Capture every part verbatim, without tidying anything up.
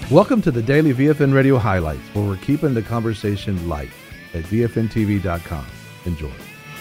Welcome to the Daily V F N Radio Highlights, where we're keeping the conversation light at V F N T V dot com. Enjoy.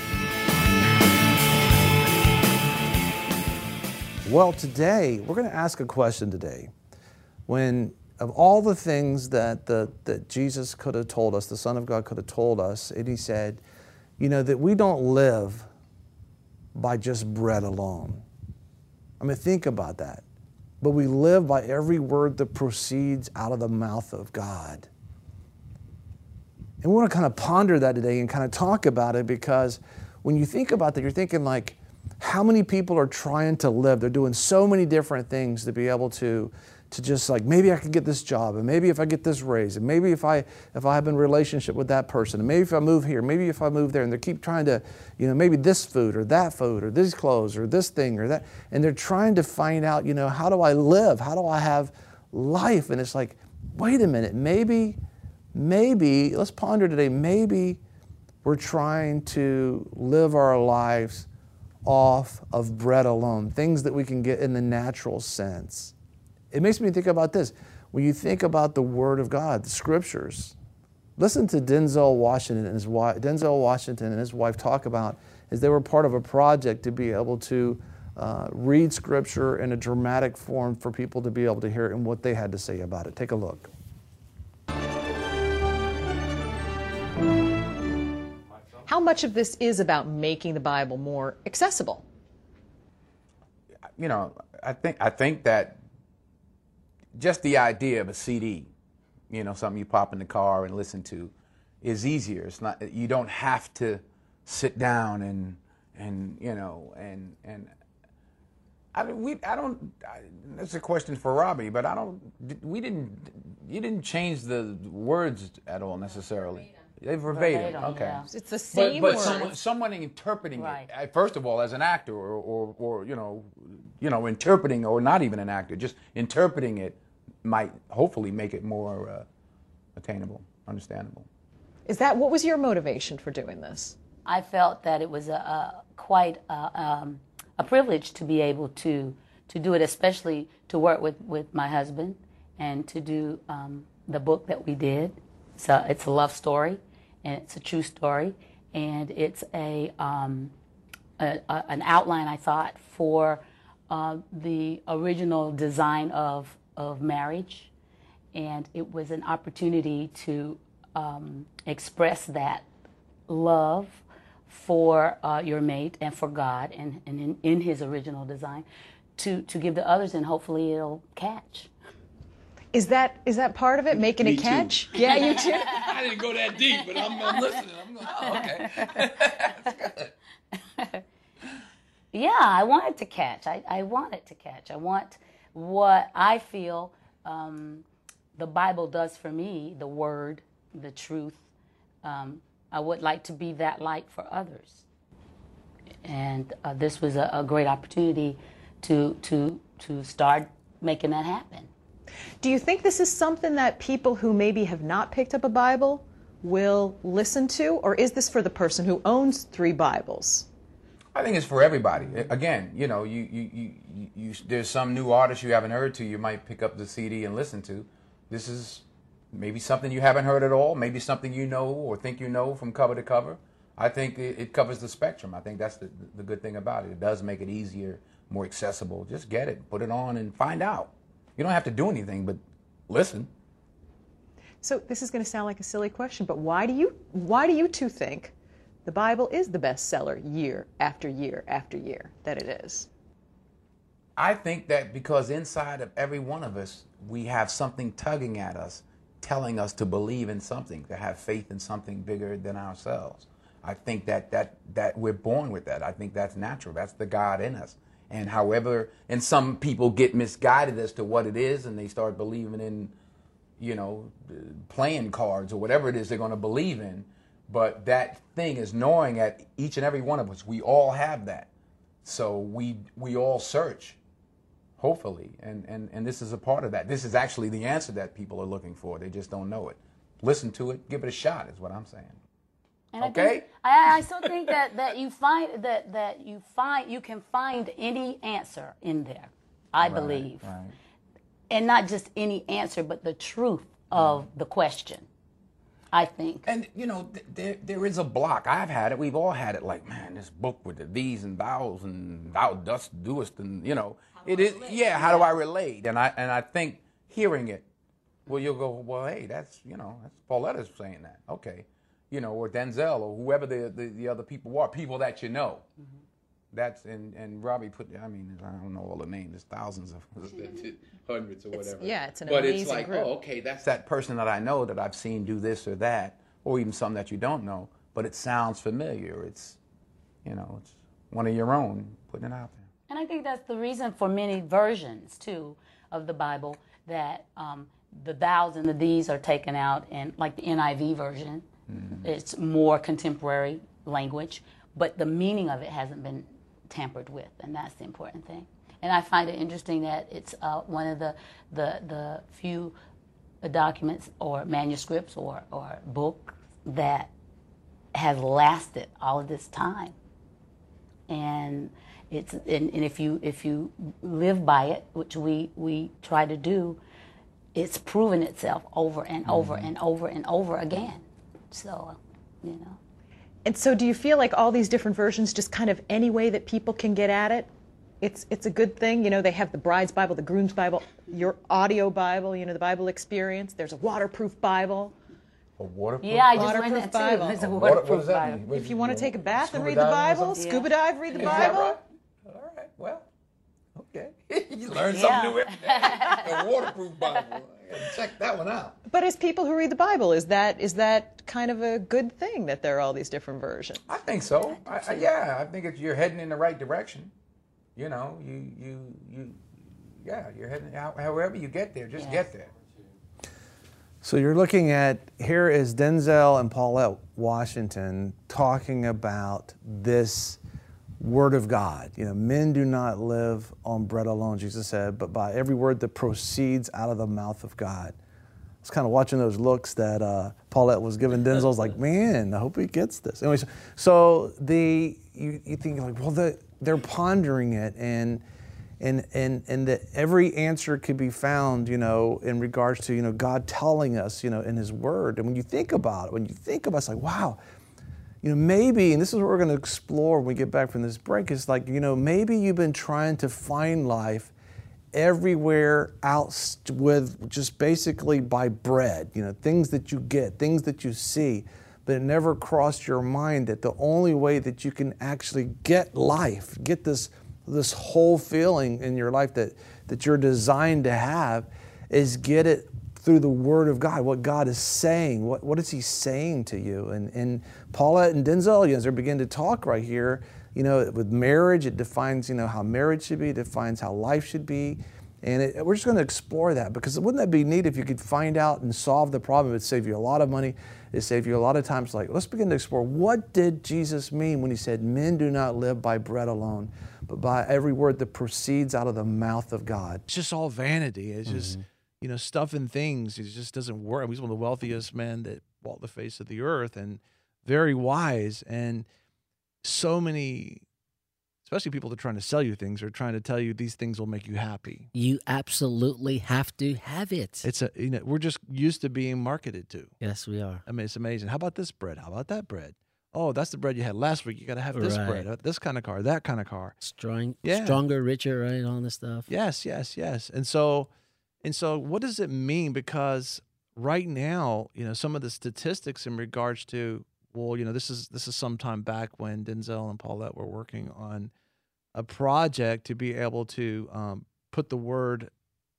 Well, today, we're going to ask a question today. When, of all the things that, the, that Jesus could have told us, the Son of God could have told us, and he said, you know, that we don't live by just bread alone. I mean, think about that. But we live by every word that proceeds out of the mouth of God. And we want to kind of ponder that today and kind of talk about it, because when you think about that, you're thinking like, how many people are trying to live? They're doing so many different things to be able to, to just like, maybe I can get this job, and maybe if I get this raise, and maybe if I if I have a relationship with that person, and maybe if I move here, maybe if I move there, and they keep trying to, you know, maybe this food or that food or these clothes or this thing or that, and they're trying to find out, you know, how do I live? How do I have life? And it's like, wait a minute, maybe, maybe, let's ponder today, maybe we're trying to live our lives off of bread alone, things that we can get in the natural sense. It makes me think about this. When you think about the Word of God, the Scriptures, listen to Denzel Washington and his wife, Denzel Washington and his wife talk about as they were part of a project to be able to uh, read Scripture in a dramatic form for people to be able to hear it and what they had to say about it. Take a look. How much of this is about making the Bible more accessible? You know, I think I think that just the idea of a C D, you know, something you pop in the car and listen to, is easier. It's not, you don't have to sit down and and you know and and I mean, we I don't. I, that's a question for Robbie, but I don't. We didn't. You didn't change the words at all necessarily. They verbatim. Verbatim, Okay. yeah. It's the same But, but word. someone, someone interpreting Right. it, uh, first of all, as an actor, or, or, or you know, you know, interpreting, or not even an actor, just interpreting it might hopefully make it more uh, attainable, understandable. Is that, what was your motivation for doing this? I felt that it was a, a quite a, um, a privilege to be able to to do it, especially to work with, with my husband and to do um, the book that we did. So it's a love story, and it's a true story, and it's a, um, a, a an outline, I thought, for uh, the original design of of marriage, and it was an opportunity to um, express that love for uh, your mate and for God, and, and in, in His original design, to to give to others, and hopefully it'll catch. Is that is that part of it, making Me a too. catch? Yeah, you too. I didn't go that deep, but I'm, I'm listening. I'm going, oh, okay. That's good. Yeah, I want it to catch. I, I want it to catch. I want what I feel um, the Bible does for me, the Word, the truth. Um, I would like to be that light for others. And uh, this was a, a great opportunity to, to, to start making that happen. Do you think this is something that people who maybe have not picked up a Bible will listen to, or is this for the person who owns three Bibles? I think it's for everybody. Again, you know, you, you, you, you, you there's some new artist you haven't heard to, you might pick up the C D and listen to. This is maybe something you haven't heard at all, maybe something you know or think you know from cover to cover. I think it, it covers the spectrum. I think that's the, the good thing about it. It does make it easier, more accessible. Just get it, put it on, and find out. You don't have to do anything but listen. So this is going to sound like a silly question, but why do you why do you two think the Bible is the bestseller year after year after year that it is? I think that because inside of every one of us, we have something tugging at us, telling us to believe in something, to have faith in something bigger than ourselves. I think that that that we're born with that. I think that's natural. That's the God in us. And however, and some people get misguided as to what it is, and they start believing in, you know, playing cards or whatever it is they're going to believe in. But that thing is gnawing at each and every one of us. We all have that. So we we all search, hopefully. And, and, and this is a part of that. This is actually the answer that people are looking for. They just don't know it. Listen to it. Give it a shot is what I'm saying. And okay. I, think, I, I still think that, that you find that, that you find you can find any answer in there. I Right, believe. right. and not just any answer, but the truth of the question, I think. And, you know, th- there there is a block. I've had it. We've all had it. Like, man, this book with the these and thous and thou dost, doest, and, you know. It is, yeah, how do I relate? And I and I think hearing it, well, you'll go, well, hey, that's, you know, that's Pauletta's saying that. Okay. You know, or Denzel or whoever the, the, the other people are, people that you know. Mm-hmm. That's, and, and Robbie put, I mean, I don't know all the names, there's thousands of, hundreds or whatever. It's, yeah, it's an but amazing it's like, group. oh, okay, that's that person that I know that I've seen do this or that, or even some that you don't know, but it sounds familiar. It's, you know, it's one of your own, putting it out there. And I think that's the reason for many versions, too, of the Bible, that um, the thous and the these are taken out, and like the N I V version, mm-hmm. it's more contemporary language, but the meaning of it hasn't been tampered with, and that's the important thing. And I find it interesting that it's uh, one of the, the, the few documents or manuscripts or, or books that has lasted all of this time. And it's and, and if you if you live by it, which we, we try to do, it's proven itself over and over mm-hmm. and over and over again. So, you know. And so do you feel like all these different versions, just kind of any way that people can get at it, it's it's a good thing? You know, they have the Bride's Bible, the Groom's Bible, your audio Bible, you know, the Bible Experience. There's a waterproof Bible. A waterproof? Yeah, I just waterproof learned that Bible. too. It's a Oh, waterproof what does that Bible. mean? If you want to take a bath and Scuba read the diving or Bible, something? scuba dive, read the Is that Bible. right? All right, well, okay. You learned Yeah. something new every day. A waterproof Bible. I gotta check that one out. But as people who read the Bible, is that is that kind of a good thing that there are all these different versions? I think so. I, I, yeah, I think it's, you're heading in the right direction. You know, you, you, you, yeah, you're heading, how, however you get there, just Yes. get there. So you're looking at, here is Denzel and Paulette Washington talking about this Word of God. You know, men do not live on bread alone, Jesus said, but by every word that proceeds out of the mouth of God. I was kind of watching those looks that uh, Paulette was giving Denzel. I was like, man, I hope he gets this. Anyways, so the you, you think like, well, the, they're pondering it, and and and and that every answer could be found, you know, in regards to, you know, God telling us, you know, in His Word. And when you think about it, when you think about it, it's like, wow. You know, maybe, and this is what we're going to explore when we get back from this break, is like, you know, maybe you've been trying to find life everywhere out with just basically by bread, you know, things that you get, things that you see, but it never crossed your mind that the only way that you can actually get life, get this this whole feeling in your life that, that you're designed to have, is get it through the Word of God, what God is saying. What, what is He saying to you? And, and Paulette and Denzel, you know, as they begin to talk right here, you know, with marriage, it defines, you know, how marriage should be, it defines how life should be. And it, we're just going to explore that, because wouldn't that be neat if you could find out and solve the problem? It would save you a lot of money. It would save you a lot of time. It's like, let's begin to explore, what did Jesus mean when He said, men do not live by bread alone, but by every word that proceeds out of the mouth of God. It's just all vanity. It's mm-hmm. just, you know, stuff and things. It just doesn't work. He's one of the wealthiest men that walked the face of the earth, and very wise. And so many, especially people that are trying to sell you things, are trying to tell you these things will make you happy. You absolutely have to have it. It's a, you know, we're just used to being marketed to. Yes, we are. I mean, it's amazing. How about this bread? How about that bread? Oh, that's the bread you had last week. You got to have this Right. bread, this kind of car, that kind of car. Strong, Yeah. Stronger, richer, right? All this stuff. Yes, yes, yes. And so, and so what does it mean? Because right now, you know, some of the statistics in regards to, well, you know, this is this is some time back when Denzel and Paulette were working on a project to be able to um, put the word,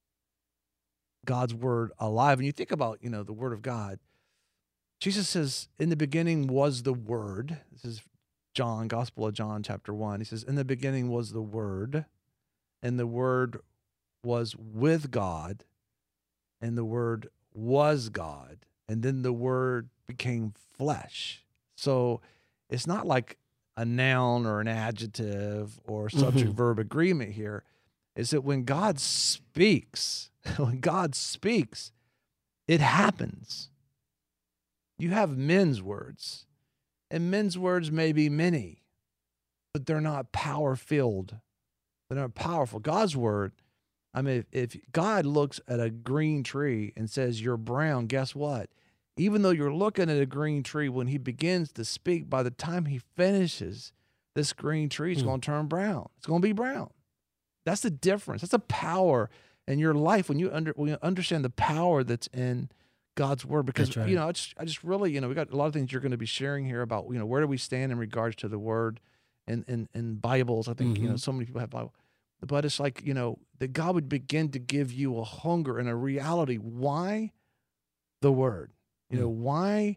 God's word, alive. And you think about, you know, the Word of God. Jesus says, in the beginning was the Word. This is John, Gospel of John, chapter one. He says, in the beginning was the Word, and the Word was with God, and the Word was God, and then the Word became flesh. So it's not like a noun or an adjective or subject-verb mm-hmm. agreement here. Is that when God speaks, when God speaks, it happens. You have men's words, and men's words may be many, but they're not power-filled. They're not powerful. God's word I mean, if, if God looks at a green tree and says you're brown, guess what? Even though you're looking at a green tree, when he begins to speak, by the time he finishes, this green tree is Hmm. going to turn brown. It's going to be brown. That's the difference. That's a power in your life when you under when you understand the power that's in God's word. Because That's right. you know, I just I just really, you know, we got a lot of things you're going to be sharing here about, you know, where do we stand in regards to the word and in, in, in Bibles. I think, you know, Mhm. so many people have Bible. But it's like, you know, that God would begin to give you a hunger and a reality. Why the word? You know, why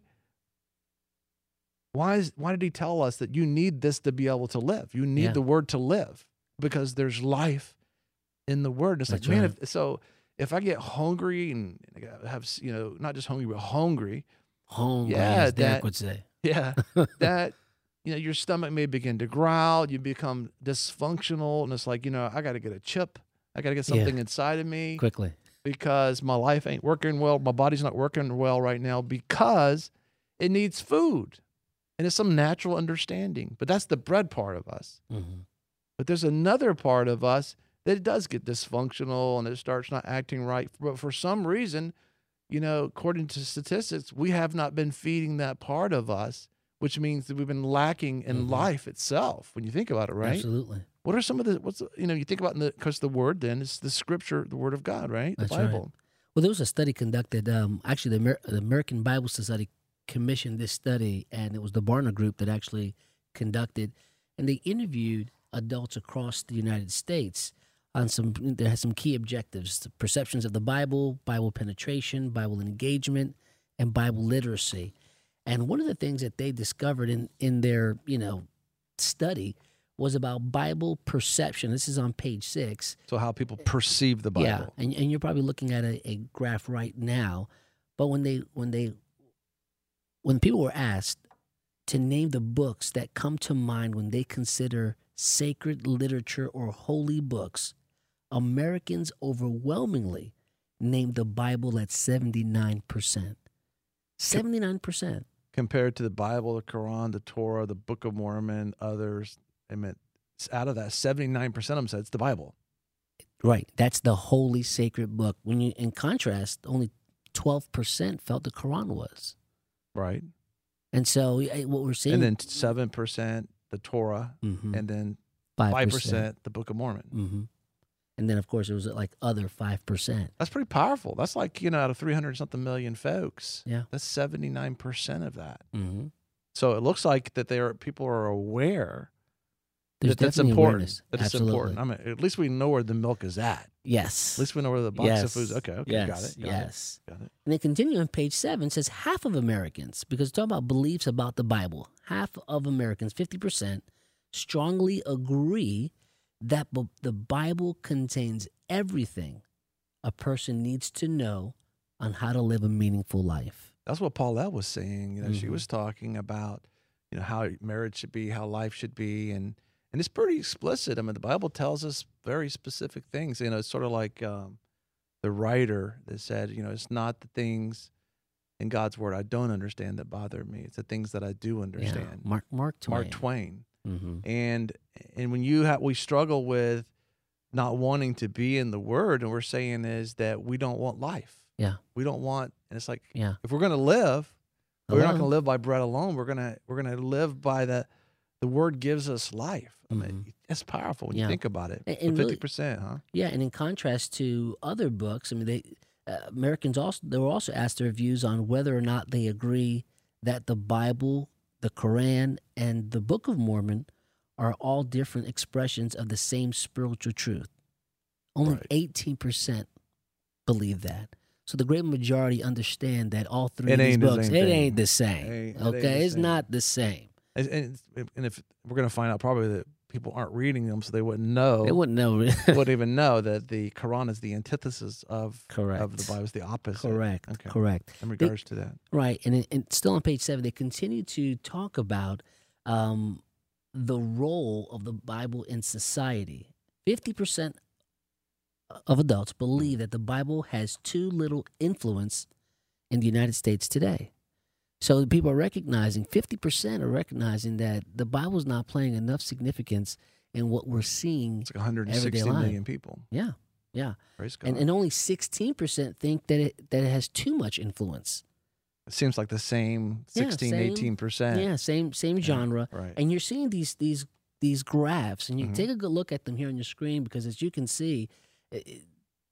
why is why did he tell us that you need this to be able to live? You need Yeah. the word to live, because there's life in the word. And it's That's like, man, right. if, so if I get hungry and have, you know, not just hungry, but hungry, Home, Yeah, as Derek that- would say. yeah, that, you know, your stomach may begin to growl, you become dysfunctional, and it's like, you know, I got to get a chip. I got to get Yeah. something inside of me Quickly. because my life ain't working well. My body's not working well right now because it needs food. And it's some natural understanding. But that's the bread part of us. hmm But there's another part of us that it does get dysfunctional and it starts not acting right. But for some reason, you know, according to statistics, we have not been feeding that part of us, which means that we've been lacking in Mhm. life itself. When you think about it, right? Absolutely. What are some of the, what's, the, you know, you think about in the, because the word then is the scripture, the word of God, right? The That's right. Bible. Well, there was a study conducted. Um, actually, the, Amer- the American Bible Society commissioned this study, and it was the Barna Group that actually conducted. And they interviewed adults across the United States on some. They had some key objectives: the perceptions of the Bible, Bible penetration, Bible engagement, and Bible literacy. And one of the things that they discovered in in their you know study was about Bible perception. This is on page six. So how people perceive the Bible. Yeah, and and you're probably looking at a, a graph right now. But when they when they when people were asked to name the books that come to mind when they consider sacred literature or holy books, Americans overwhelmingly named the Bible at seventy-nine percent. seventy-nine percent. Compared to the Bible, the Quran, the Torah, the Book of Mormon, others, I mean, out of that, seventy-nine percent of them said it's the Bible. Right. That's the holy sacred book. When you, in contrast, only twelve percent felt the Quran was. Right. And so eh, what we're seeing, And then seven percent the Torah, Mhm. and then five five percent the Book of Mormon. Mm-hmm. And then, of course, it was like other five percent. That's pretty powerful. That's like, you know, out of three hundred something million folks, Yeah. that's seventy-nine percent of that. Mm-hmm. So it looks like that they are, people are aware There's that that's definitely important. awareness. That it's Absolutely. important. I mean, at least we know where the milk is at. Yes. At least we know where the box yes. of food is. Okay, okay, yes. got it. Got yes. it. Got it. And they continue on page seven, says half of Americans, because it's talking about beliefs about the Bible, half of Americans, fifty percent, strongly agree that b- the Bible contains everything a person needs to know on how to live a meaningful life. That's what Paulette was saying. You know, she Mhm. was talking about, you know, how marriage should be, how life should be, and and it's pretty explicit. I mean, the Bible tells us very specific things. You know, it's sort of like um, the writer that said, you know, it's not the things in God's word I don't understand that bother me. It's the things that I do Yeah. understand. Mark, Mark Twain. Mark Twain. Mm-hmm. And and when you have, we struggle with not wanting to be in the word, and we're saying is that we don't want life. Yeah. We don't want, and it's like, Yeah. if we're going to live, we're not Hello? going to live by bread alone. We're gonna we're gonna live by the the word gives us life. I mean, it's powerful when Yeah. you think about it. And- and Fifty really- percent, huh? Yeah, and in contrast to other books, I mean, they uh, Americans also they were also asked their views on whether or not they agree that the Bible, the Quran, and the Book of Mormon are all different expressions of the same spiritual truth. Only Right. eighteen percent believe that. So the great majority understand that all three It of these ain't the books, same it thing. ain't the same. Ain't- it ain't okay, the it's same. not the same. And, and, it's- and if we're going to find out probably that people aren't reading them, so they wouldn't know. They wouldn't know. wouldn't even know that the Quran is the antithesis of Correct. of the Bible. It's the opposite. Correct. Okay. Correct. In They- regards to that. Right, and, it- and still on page seven, they continue to talk about um, the role of the Bible in society. Fifty percent of adults believe that the Bible has too little influence in the United States today. So people are recognizing, fifty percent are recognizing that the Bible is not playing enough significance in what we're seeing. It's like one hundred Everyday sixty life. million people. Yeah, Yeah. Praise God. And, and only sixteen percent think that it, that it has too much influence. It seems like the same sixteen, yeah, same, eighteen percent. Yeah, same same genre. right. And you're seeing these these these graphs, and you Mhm. take a good look at them here on your screen, because as you can see, it, it-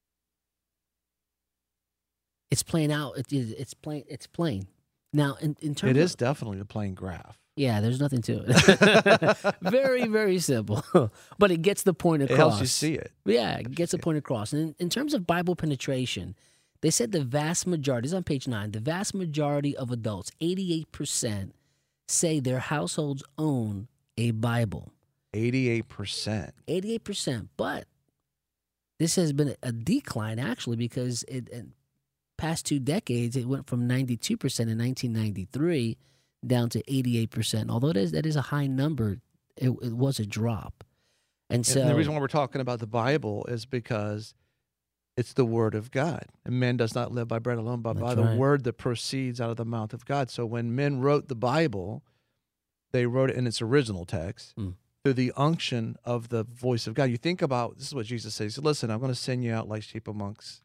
it's playing out. It, it- it's plain. It's plain. Now, in, in terms It is of, definitely a plain graph. yeah, there's nothing to it. Very, very simple. But it gets the point across. It helps you see it. Yeah, it gets the point across. And in, in terms of Bible penetration, they said the vast majority, this is on page nine, the vast majority of adults, eighty-eight percent, say their households own a Bible. eighty-eight percent. eighty-eight percent. But this has been a decline, actually, because it, in past two decades, it went from ninety-two percent in nineteen ninety-three down to eighty-eight percent. Although that is, that is a high number, it, it was a drop. And so And the reason why we're talking about the Bible is because it's the Word of God. And man does not live by bread alone, but by That's the right. word that proceeds out of the mouth of God. So when men wrote the Bible, they wrote it in its original text Mm. through the unction of the voice of God. You think about, this is what Jesus says. He said, listen, I'm going to send you out like sheep amongst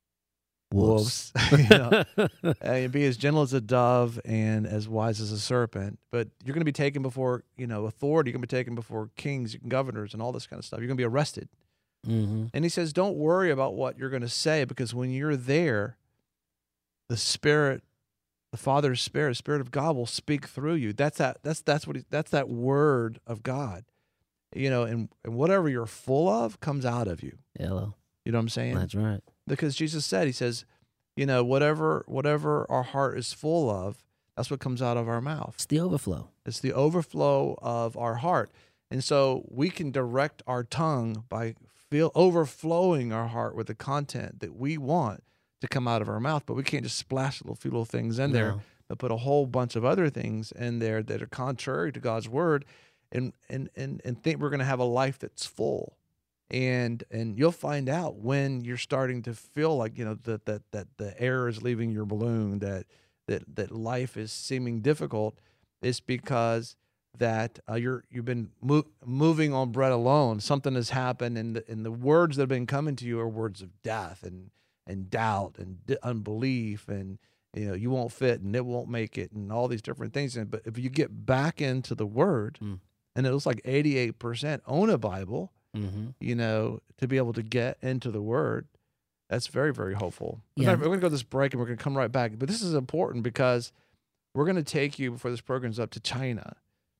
wolves. You know, and be as gentle as a dove and as wise as a serpent. But you're going to be taken before, you know, authority. You're going to be taken before kings and governors and all this kind of stuff. You're going to be arrested. Mm-hmm. And he says, don't worry about what you're going to say, because when you're there, the Spirit, the Father's Spirit, Spirit of God will speak through you. That's that. That's that's what. He, that's that word of God. You know, and, and whatever you're full of comes out of you. Hello. You know what I'm saying? That's right. Because Jesus said, he says, you know, whatever whatever our heart is full of, that's what comes out of our mouth. It's the overflow. It's the overflow of our heart. And so we can direct our tongue by feel overflowing our heart with the content that we want to come out of our mouth. But we can't just splash little few little things in there, No. but put a whole bunch of other things in there that are contrary to God's word, and and and, and think we're going to have a life that's full. And and you'll find out when you're starting to feel like, you know, that that that the air is leaving your balloon, that that that life is seeming difficult. It's because that uh, you're you've been mo- moving on bread alone. Something has happened, and the, and the words that have been coming to you are words of death and and doubt and di- unbelief, and you know you won't fit and it won't make it and all these different things. And but if you get back into the Word, Mm. and it looks like eighty-eight percent own a Bible, Mm-hmm. you know, to be able to get into the Word, that's very, very hopeful. Yeah. We're going to go to this break and we're going to come right back. But this is important because we're going to take you before this program's up to China.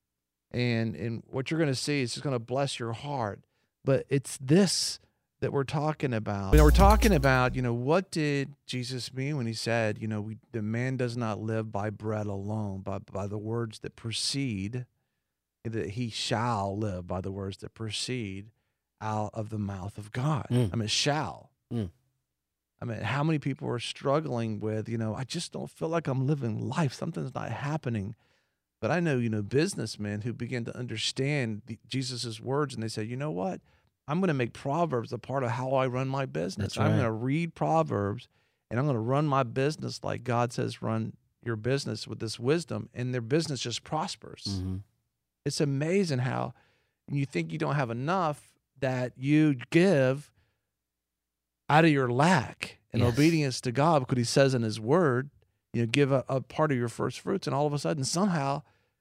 And and what you're going to see is just going to bless your heart. But it's this that we're talking about. You know, we're talking about, you know, what did Jesus mean when he said, you know, we, the man does not live by bread alone, but by the words that proceed, that he shall live by the words that proceed out of the mouth of God. Mm. I mean, shall. Mm. I mean, how many people are struggling with, you know, I just don't feel like I'm living life. Something's not happening. But I know, you know, businessmen who begin to understand the, Jesus's words, and they say, you know what? I'm going to make Proverbs a part of how I run my business. That's I'm right. going to read Proverbs, and I'm going to run my business like God says run your business with this wisdom, and their business just prospers. Mm-hmm. It's amazing how you think you don't have enough that you give out of your lack and Yes. obedience to God, because he says in his word, you know, give a, a part of your first fruits, and all of a sudden somehow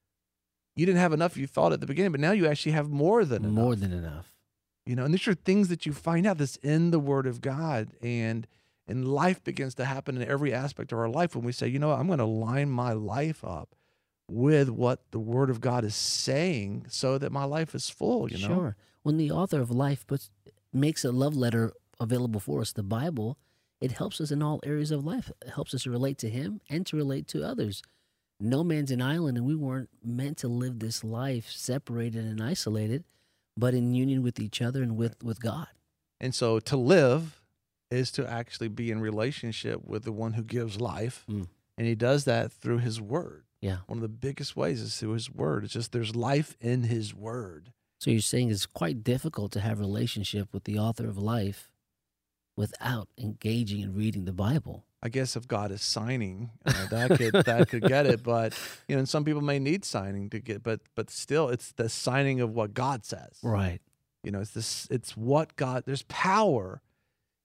you didn't have enough you thought at the beginning, but now you actually have more than enough. More than enough. You know, and these are things that you find out that's in the Word of God, and and life begins to happen in every aspect of our life when we say, you know what, I'm going to line my life up with what the Word of God is saying, so that my life is full. You know, Sure. When the author of life puts makes a love letter available for us, the Bible, it helps us in all areas of life. It helps us to relate to him and to relate to others. No man's an island, and we weren't meant to live this life separated and isolated, but in union with each other and with, with God. And so to live is to actually be in relationship with the one who gives life, Mm. and he does that through his Word. Yeah. One of the biggest ways is through his Word. It's just there's life in his Word. So you're saying it's quite difficult to have a relationship with the author of life without engaging and reading the Bible. I guess if God is signing, uh, that could that could get it. But you know, and some people may need signing to get, but but still, it's the signing of what God says. Right. You know, it's this. It's what God. There's power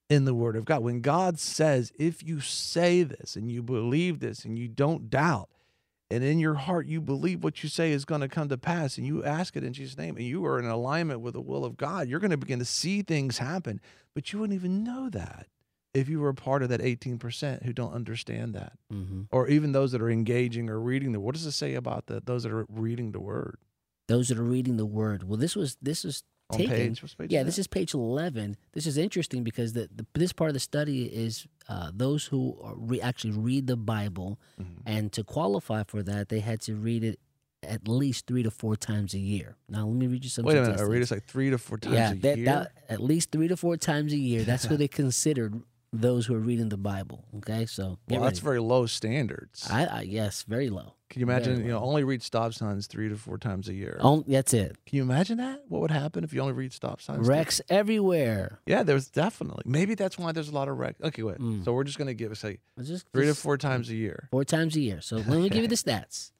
in the Word of God. When God says, if you say this and you believe this and you don't doubt, and in your heart you believe what you say is going to come to pass, and you ask it in Jesus' name, and you are in alignment with the will of God, you're going to begin to see things happen. But you wouldn't even know that if you were a part of that eighteen percent who don't understand that. Mm-hmm. Or even those that are engaging or reading the, what does it say about the, those that are reading the Word? Those that are reading the Word. Well, this was this was On taken. page, what's page yeah, is this that? is page eleven. This is interesting because the, the this part of the study is uh, those who are re- actually read the Bible, Mm-hmm. and to qualify for that, they had to read it at least three to four times a year. Now, let me read you some. Wait a minute, I statistics. read it's like three to four times yeah, a that, year? that, at least three to four times a year. That's who they considered those who are reading the Bible. Okay, so get well, that's ready. very low standards. I, I yes, very low. Can you imagine, Very you know, low. only read stop signs three to four times a year? On, that's it. Can you imagine that? What would happen if you only read stop signs? Wrecks everywhere. Yeah, there's definitely. Maybe that's why there's a lot of wrecks. Okay, wait. Mm. So we're just going to give, say, It's Just, three to just four times a year. four times a year. So let me give you the stats.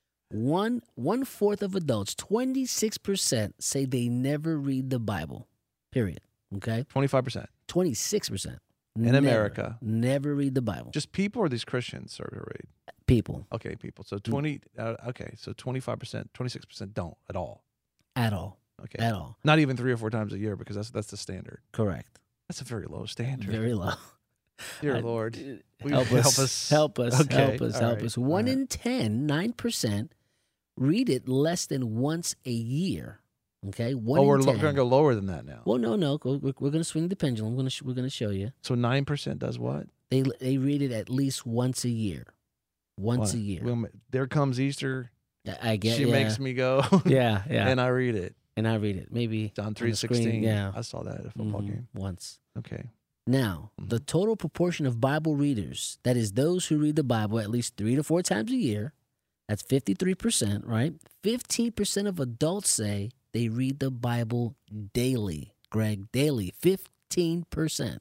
One one fourth of adults, twenty six percent, say they never read the Bible. Period. Okay, twenty-five percent. twenty six percent In America. never read the Bible. Just people or these Christians are going to read? People Okay, people. So twenty, uh, okay, so twenty-five percent, twenty-six percent don't at all. at all, Okay. at all. Not even three or four times a year because that's that's the standard. Correct. That's a very low standard. Very low. Dear I- Lord. Will you Help us, help us, Okay, help us, all help right, us. all One right. in ten, nine percent, read it less than once a year. Okay, one Oh, in we're ten. going to go lower than that now. Well, no, no. We're, we're going to swing the pendulum. We're going to we're going to show you. So nine percent does what? They they read it at least once a year. Once What? a year. Well, there comes Easter. I I get. she yeah. makes me go. Yeah, yeah. And I read it. And I read it maybe John on three the screen, sixteen. Yeah, I saw that at a football Mhm, game. once. Okay. Now, the total proportion of Bible readers, that is those who read the Bible at least three to four times a year, that's fifty-three percent, right? fifteen percent of adults say they read the Bible daily. Greg, daily. fifteen percent.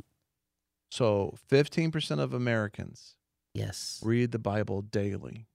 So fifteen percent of Americans Yes. read the Bible daily,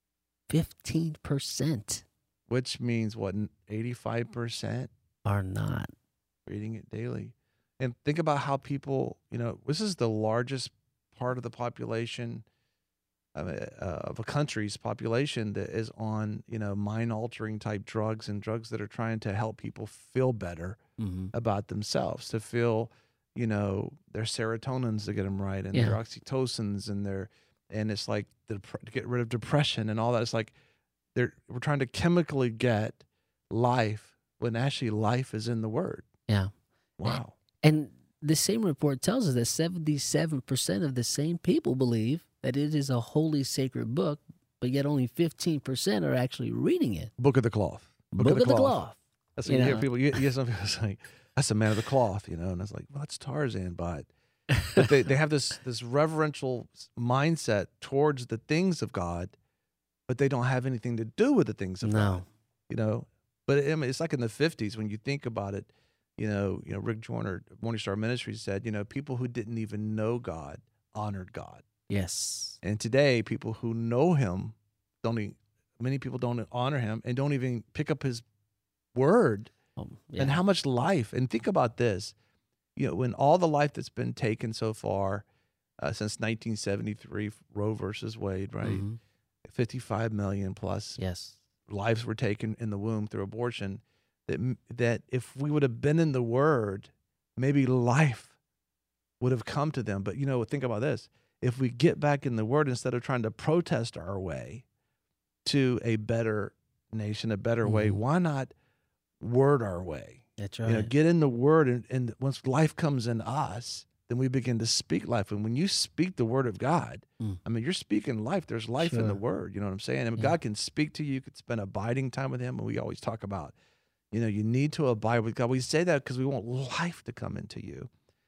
fifteen percent which means what? eighty-five percent are not. reading it daily. And think about how people, you know, this is the largest part of the population uh, of a country's population that is on, you know, mind-altering type drugs and drugs that are trying to help people feel better Mm-hmm. about themselves, to feel, you know, their serotonins to get them right, and their Yeah. oxytocins, and their, and it's like the, to get rid of depression and all that. It's like they're we're trying to chemically get life when actually life is in the Word. Yeah. Wow. And the same report tells us that seventy-seven percent of the same people believe that it is a holy, sacred book, but yet only fifteen percent are actually reading it. Book of the Cloth. Book, of the Cloth. That's what You you, hear know. people. You, you get some people say, "That's the man of the cloth," you know, and it's like, well, that's Tarzan, but but they, they have this this reverential mindset towards the things of God, but they don't have anything to do with the things of No. God, you know. But I mean, it's like in the fifties when you think about it. You know, you know, Rick Joyner, Morning Star Ministries said, you know, people who didn't even know God honored God. Yes. And today, people who know Him don't. e- Many people don't honor Him and don't even pick up His word. Um, yeah. And how much life. And think about this. You know, when all the life that's been taken so far uh, since nineteen seventy-three, Roe versus Wade, right? Mhm. fifty-five million plus Yes. lives were taken in the womb through abortion. That that if we would have been in the Word, maybe life would have come to them. But you know, think about this: if we get back in the Word instead of trying to protest our way to a better nation, a better way, Mhm. why not word our way? That's right. You know, get in the Word, and, and once life comes in us, then we begin to speak life. And when you speak the Word of God, Mm. I mean, you're speaking life. There's life in the Sure. Word. You know what I'm saying? And Yeah. God can speak to you. You could spend abiding time with Him. And we always talk about, you know, you need to abide with God. We say that because we want life to come into you.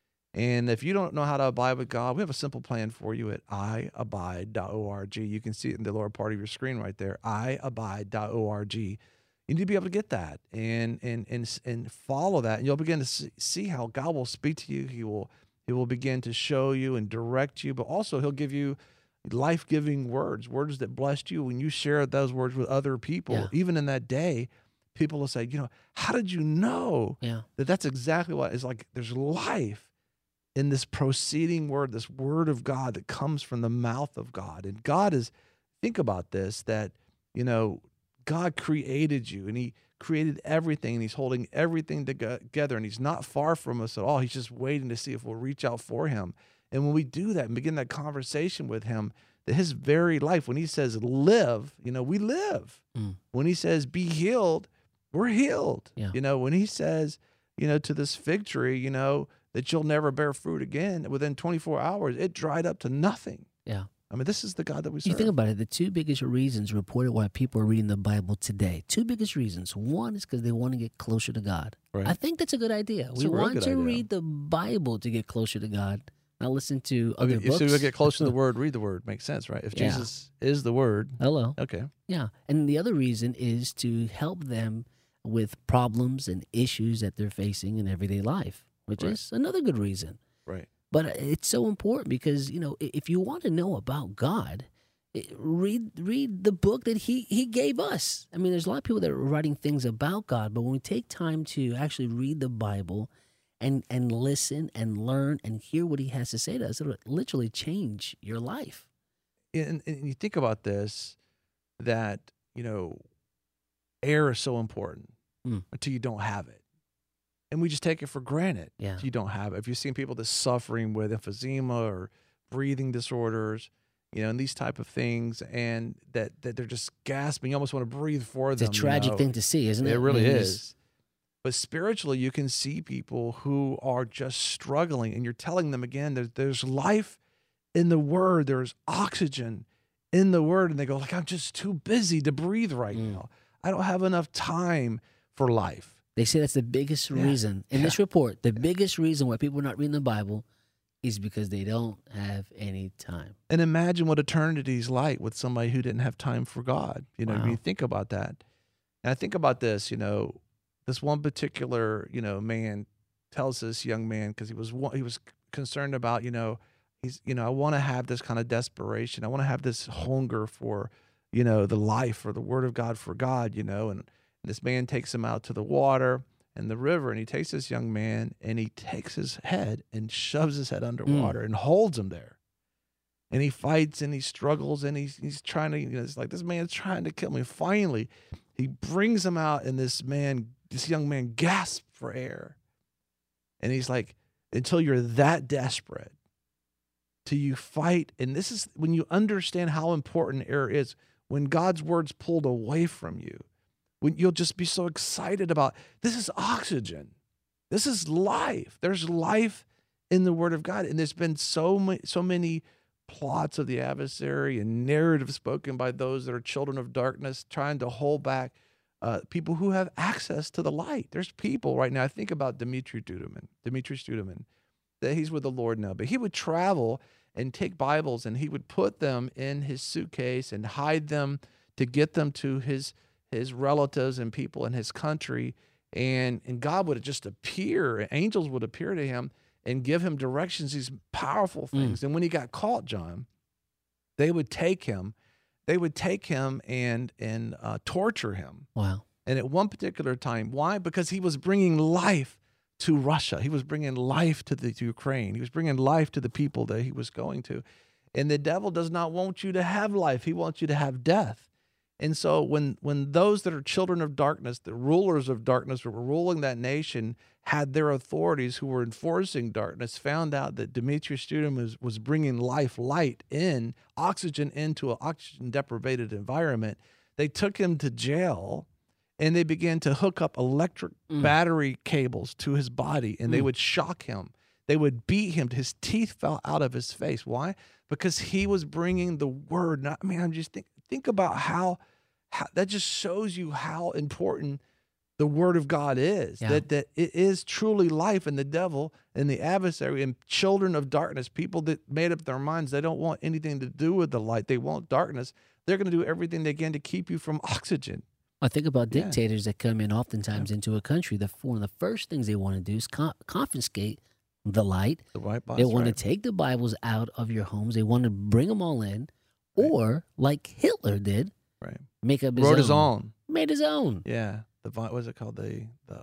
And if you don't know how to abide with God, we have a simple plan for you at i abide dot org. You can see it in the lower part of your screen right there, i abide dot org. You need to be able to get that and and and and follow that, and you'll begin to see, see how God will speak to you. He will He will begin to show you and direct you, but also He'll give you life-giving words, words that blessed you. When you share those words with other people, Yeah. even in that day, people will say, you know, how did you know Yeah. that that's exactly what it's like? There's life in this proceeding word, this word of God that comes from the mouth of God. And God is, think about this, that, you know, God created you and he created everything and he's holding everything together and he's not far from us at all. He's just waiting to see if we'll reach out for him. And when we do that and begin that conversation with him, that his very life, when he says live, you know, we live. Mm. When he says be healed, we're healed. Yeah. You know, when he says, you know, to this fig tree, you know, that you'll never bear fruit again, within twenty-four hours, it dried up to nothing. Yeah. I mean, this is the God that we serve. You think about it, the two biggest reasons reported why people are reading the Bible today, two biggest reasons. One is because they want to get closer to God. Right. I think that's a good idea. It's we want to idea. read the Bible to get closer to God, not listen to other okay, books. So we get closer to the Word, read the Word. Makes sense, right? If yeah. Jesus is the Word. Hello. Okay. Yeah. And the other reason is to help them with problems and issues that they're facing in everyday life, which right. is another good reason. Right. But it's so important because, you know, if you want to know about God, read read the book that he, he gave us. I mean, there's a lot of people that are writing things about God, but when we take time to actually read the Bible and, and listen and learn and hear what he has to say to us, it'll literally change your life. And, and you think about this, that, you know, air is so important mm. until you don't have it. And we just take it for granted. Yeah. You don't have it. If you've seen people that's suffering with emphysema or breathing disorders, you know, and these type of things, and that, that they're just gasping, you almost want to breathe for it's them. It's a tragic you know? thing to see, isn't it? It really I mean, is. But spiritually, you can see people who are just struggling, and you're telling them again, there's, there's life in the Word. There's oxygen in the Word. And they go, like, I'm just too busy to breathe right mm. now. I don't have enough time for life. They say that's the biggest yeah. reason. In yeah. this report, the yeah. biggest reason why people are not reading the Bible is because they don't have any time. And imagine what eternity's like with somebody who didn't have time for God. You know, wow. when you think about that. And I think about this, you know, this one particular, you know, man tells this young man, because he was he was concerned about, you know, he's, you know, I want to have this kind of desperation. I want to have this hunger for, you know, the life or the word of God for God, you know, and this man takes him out to the water and the river, and he takes this young man and he takes his head and shoves his head underwater mm. and holds him there. And he fights and he struggles and he's, he's trying to, you know, it's like, this man's trying to kill me. Finally, he brings him out, and this man, this young man gasps for air. And he's like, until you're that desperate, till you fight. And this is when you understand how important air is, when God's word's pulled away from you. When you'll just be so excited about, this is oxygen. This is life. There's life in the Word of God. And there's been so many, so many plots of the adversary and narratives spoken by those that are children of darkness, trying to hold back uh, people who have access to the light. There's people right now, I think about Dimitri Duduman, Dimitri Duduman, that he's with the Lord now, but he would travel and take Bibles and he would put them in his suitcase and hide them to get them to his his relatives and people in his country, and and God would just appear, angels would appear to him and give him directions, these powerful things. Mm. And when he got caught, John, they would take him, they would take him and and uh, torture him. Wow. And at one particular time, why? Because he was bringing life to Russia. He was bringing life to the to Ukraine. He was bringing life to the people that he was going to. And the devil does not want you to have life. He wants you to have death. And so when when those that are children of darkness, the rulers of darkness who were ruling that nation, had their authorities who were enforcing darkness, found out that Demetrius Duduman was, was bringing life, light in, oxygen into an oxygen-deprivated environment, they took him to jail, and they began to hook up electric mm. battery cables to his body, and mm. they would shock him. They would beat him. His teeth fell out of his face. Why? Because he was bringing the word. Not, I mean, I'm just thinking, Think about how, how that just shows you how important the word of God is, yeah. that, that it is truly life, and the devil and the adversary and children of darkness, people that made up their minds, they don't want anything to do with the light. They want darkness. They're going to do everything they can to keep you from oxygen. I think about dictators yeah. that come in oftentimes yeah. into a country. The one of the first things they want to do is con- confiscate the light. The white box, they want right. to take the Bibles out of your homes. They want to bring them all in. Or, like Hitler did, right. make up his Wrote own. his own. Made his own. Yeah. The what was it called? The the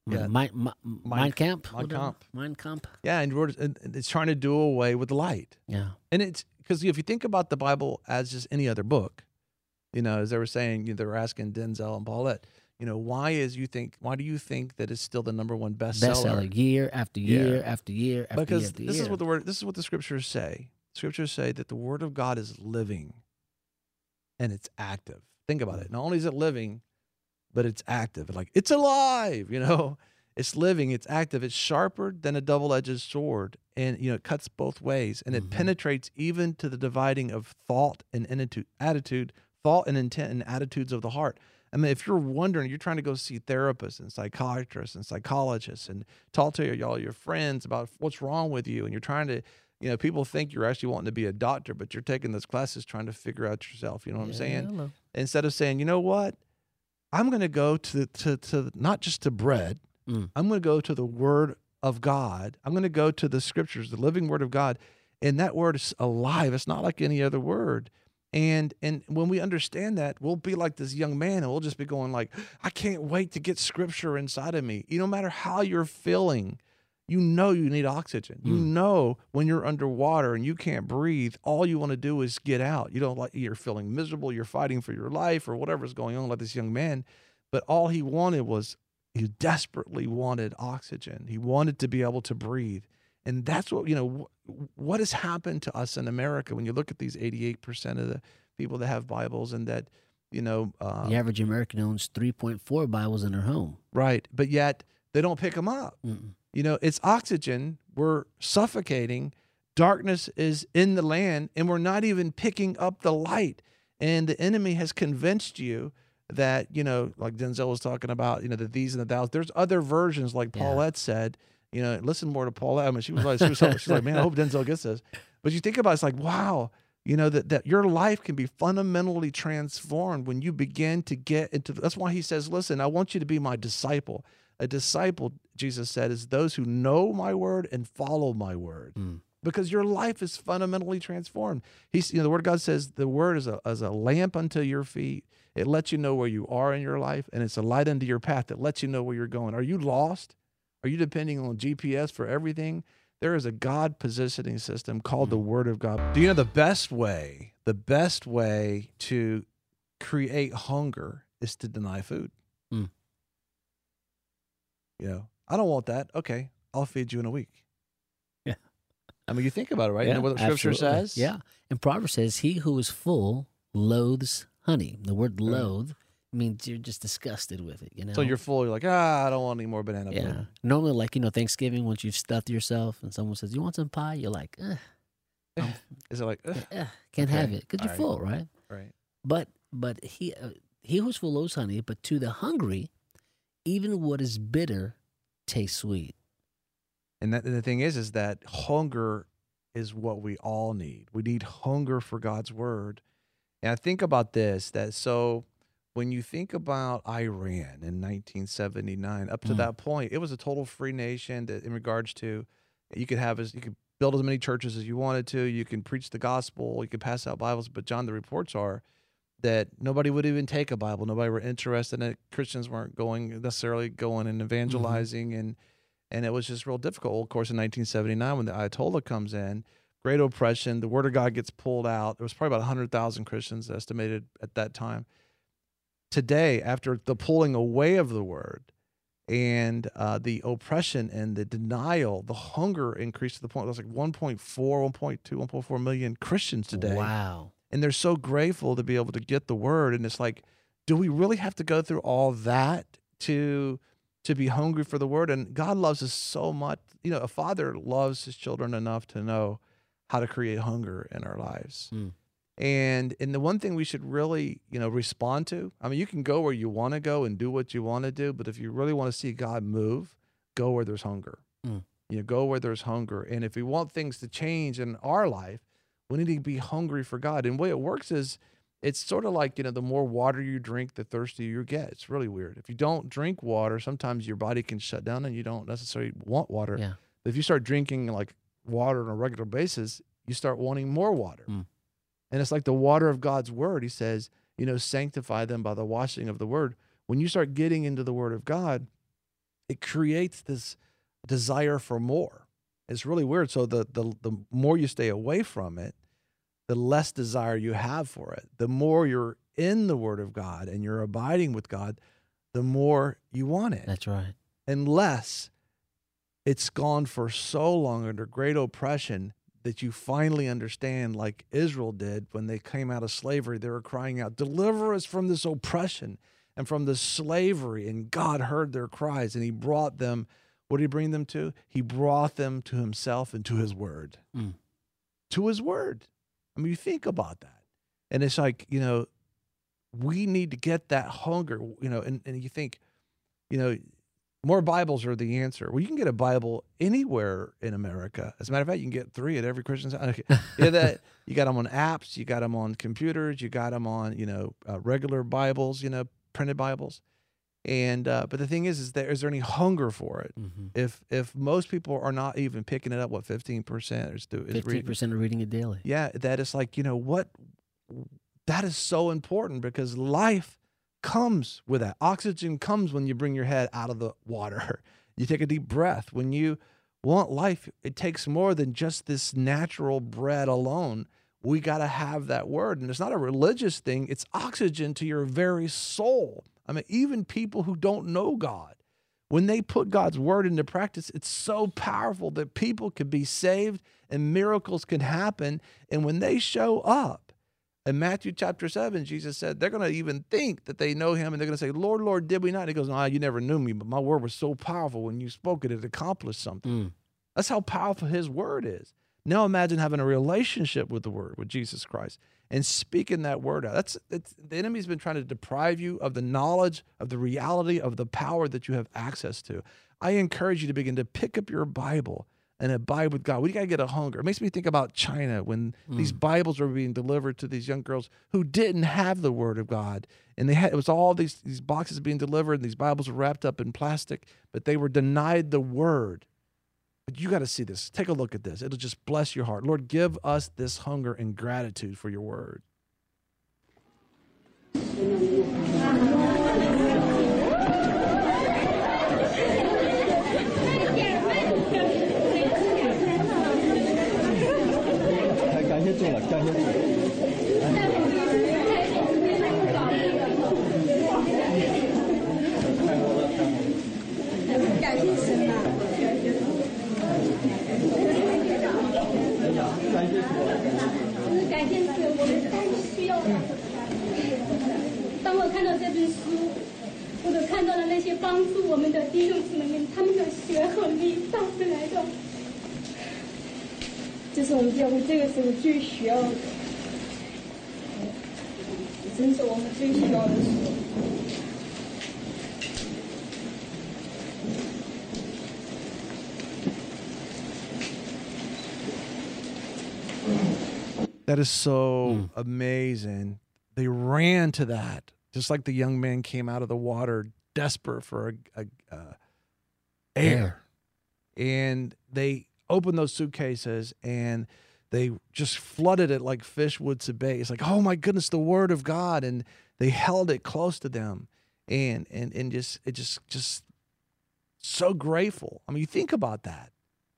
Yeah. Mein, Mein, Mein Kampf. Mein whatever. Kampf. Mein Kampf. Yeah, and, we're, and it's trying to do away with the light. Yeah. And it's because if you think about the Bible as just any other book, you know, as they were saying, you know, they were asking Denzel and Paulette, you know, why is you think why do you think that it's still the number one bestseller? Bestseller year after year Yeah. after year after Because year after this year. is what the word this is what the scriptures say. Scriptures say that the word of God is living and it's active. Think about it. Not only is it living, but it's active. Like it's alive, you know. It's living, it's active, it's sharper than a double-edged sword, and you know, it cuts both ways, and it Mhm. penetrates even to the dividing of thought and attitude, attitude, thought and intent and attitudes of the heart. I mean, if you're wondering, you're trying to go see therapists and psychiatrists and psychologists and talk to your, all your friends about what's wrong with you, and you're trying to, you know, people think you're actually wanting to be a doctor, but you're taking those classes trying to figure out yourself. You know what I'm Yeah, saying? hello. Instead of saying, you know what, I'm going to go to to to not just to bread. Mm. I'm going to go to the Word of God. I'm going to go to the Scriptures, the living Word of God, and that Word is alive. It's not like any other word. And and when we understand that, we'll be like this young man, and we'll just be going like, I can't wait to get Scripture inside of me. You no matter how you're feeling, you know you need oxygen. You Mm. know when you're underwater and you can't breathe, all you want to do is get out. You don't like you're feeling miserable. You're fighting for your life or whatever's going on, like this young man. But all he wanted was he desperately wanted oxygen. He wanted to be able to breathe. And that's what, you know, wh- what has happened to us in America when you look at these eighty-eight percent of the people that have Bibles and that, you know. Uh, The average American owns three point four Bibles in their home. right. But yet they don't pick them up. Mm-mm. You know, it's oxygen. We're suffocating. Darkness is in the land, and we're not even picking up the light. And the enemy has convinced you that, you know, like Denzel was talking about, you know, the these and the thous. There's other versions, like Yeah. Paulette said, you know, listen more to Paulette. I mean, she was like, she was, she's like, man, I hope Denzel gets this. But you think about it, it's like, wow, you know, that, that your life can be fundamentally transformed when you begin to get into, that's why he says, listen, I want you to be my disciple. A disciple, Jesus said, is those who know my word and follow my word. Mm. Because your life is fundamentally transformed. He's, you know, the Word of God says the Word is a, is a lamp unto your feet. It lets you know where you are in your life, and it's a light unto your path that lets you know where you're going. Are you lost? Are you depending on G P S for everything? There is a God positioning system called the Word of God. Do you know the best way, the best way to create hunger is to deny food? Mm. You know, I don't want that. Okay, I'll feed you in a week. Yeah. I mean, you think about it, right? Yeah, you know what the scripture absolutely. says? Yeah. And Proverbs says, he who is full loathes honey. The word Right. loathe means you're just disgusted with it, you know? So you're full. You're like, ah, I don't want any more banana Yeah. pudding. Normally, like, you know, Thanksgiving, once you've stuffed yourself and someone says, you want some pie? You're like, ugh, Is it like, ugh, ugh, can't Okay. have it because you're All right. full, right? right? But but he uh, he who's full loathes honey, but to the hungry, even what is bitter tastes sweet. And that, and the thing is, is that hunger is what we all need. We need hunger for God's word. And I think about this, that so when you think about Iran in nineteen seventy-nine, up to Mm. that point, it was a total free nation that in regards to you could have as you could build as many churches as you wanted to, you can preach the gospel, you could pass out Bibles, but John, the reports are that nobody would even take a Bible. Nobody were interested in it. Christians weren't going necessarily going and evangelizing, and and it was just real difficult. Well, of course, in nineteen seventy-nine, when the Ayatollah comes in, great oppression, the word of God gets pulled out. There was probably about one hundred thousand Christians estimated at that time. Today, after the pulling away of the word and uh, the oppression and the denial, the hunger increased to the point it was like one point four, one point two, one point four million Christians today. Wow. And they're so grateful to be able to get the word. And it's like, do we really have to go through all that to to be hungry for the word? And God loves us so much. You know, a father loves his children enough to know how to create hunger in our lives. Mm. And and the one thing we should really, you know, respond to, I mean, you can go where you want to go and do what you want to do, but if you really want to see God move, go where there's hunger. Mm. You know, go where there's hunger. And if we want things to change in our life, we need to be hungry for God. And the way it works is it's sort of like, you know, the more water you drink, the thirstier you get. It's really weird. If you don't drink water, sometimes your body can shut down and you don't necessarily want water. Yeah. But if you start drinking like water on a regular basis, you start wanting more water. Mm. And it's like the water of God's word. He says, you know, sanctify them by the washing of the word. When you start getting into the word of God, it creates this desire for more. It's really weird. So the the the more you stay away from it, the less desire you have for it. The more you're in the Word of God and you're abiding with God, the more you want it. That's right. Unless it's gone for so long under great oppression that you finally understand, like Israel did when they came out of slavery, they were crying out, deliver us from this oppression and from this slavery. And God heard their cries, and he brought them, what did he bring them to? He brought them to himself and to his word. Mm. To his word. I mean, you think about that. And it's like, you know, we need to get that hunger, you know, and, and you think, you know, more Bibles are the answer. Well, you can get a Bible anywhere in America. As a matter of fact, you can get three at every Christian house. Yeah, that you got them on apps, you got them on computers, you got them on, you know, uh, regular Bibles, you know, printed Bibles. And uh, but the thing is, is there is there any hunger for it? Mm-hmm. If if most people are not even picking it up, what fifteen percent is do is Fifteen percent are reading it daily. Yeah, that is like, you know what, that is so important because life comes with that. Oxygen comes when you bring your head out of the water. You take a deep breath. When you want life, it takes more than just this natural bread alone. We got to have that word. And it's not a religious thing. It's oxygen to your very soul. I mean, even people who don't know God, when they put God's word into practice, it's so powerful that people can be saved and miracles can happen. And when they show up, in Matthew chapter seven, Jesus said they're going to even think that they know him, and they're going to say, Lord, Lord, did we not? And he goes, no, you never knew me, but my word was so powerful. When you spoke it, it accomplished something. Mm. That's how powerful his word is. Now imagine having a relationship with the word, with Jesus Christ, and speaking that word out. That's, it's, the enemy's been trying to deprive you of the knowledge, of the reality, of the power that you have access to. I encourage you to begin to pick up your Bible and abide with God. We got to get a hunger. It makes me think about China when mm. these Bibles were being delivered to these young girls who didn't have the Word of God. And they had, it was all these, these boxes being delivered, and these Bibles were wrapped up in plastic, but they were denied the Word. But you got to see this. Take a look at this. It'll just bless your heart. Lord, give us this hunger and gratitude for your Word. That is so mm. amazing. They ran to that, just like the young man came out of the water, desperate for a, a, a air. Yeah. And they opened those suitcases and they just flooded it like fish would to bait. It's like, oh my goodness, the word of God. And they held it close to them. And and and just it just just so grateful. I mean, you think about that.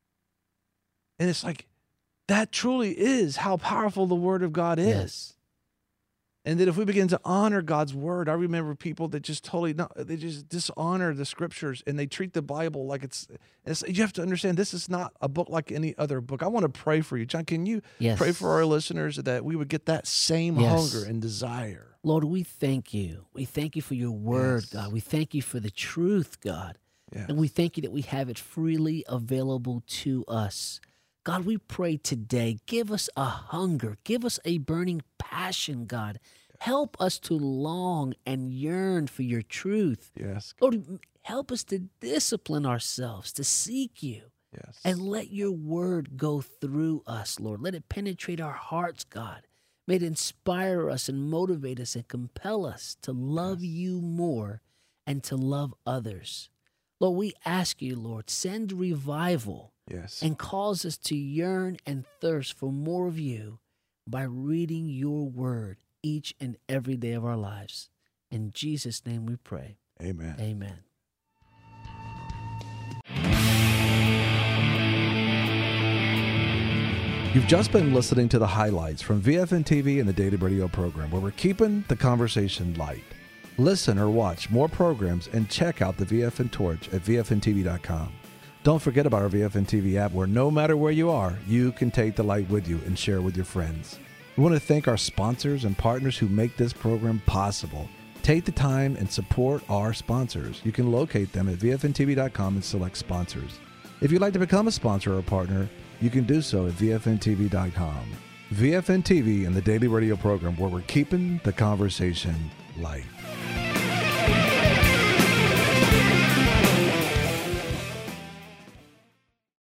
And it's like, that truly is how powerful the word of God is. Yes. And that if we begin to honor God's word, I remember people that just totally, no, they just dishonor the scriptures and they treat the Bible like it's, it's, you have to understand this is not a book like any other book. I want to pray for you. John, can you yes. pray for our listeners that we would get that same yes. hunger and desire? Lord, we thank you. We thank you for your word, yes. God. We thank you for the truth, God. Yes. And we thank you that we have it freely available to us. God, we pray today, give us a hunger, give us a burning passion, God. Help us to long and yearn for your truth. Yes. Lord, help us to discipline ourselves, to seek you. Yes. And let your word go through us, Lord. Let it penetrate our hearts, God. May it inspire us and motivate us and compel us to love yes. you more and to love others. Lord, we ask you, Lord, send revival. Yes. And cause us to yearn and thirst for more of you by reading your word each and every day of our lives. In Jesus' name we pray. Amen. Amen. You've just been listening to the highlights from V F N T V and the Daily Radio program, where we're keeping the conversation light. Listen or watch more programs and check out the V F N Torch at V F N T V dot com. Don't forget about our V F N T V app, where no matter where you are, you can take the light with you and share with your friends. We want to thank our sponsors and partners who make this program possible. Take the time and support our sponsors. You can locate them at V F N T V dot com and select sponsors. If you'd like to become a sponsor or a partner, you can do so at V F N T V dot com. V F N T V and the Daily Radio program, where we're keeping the conversation light.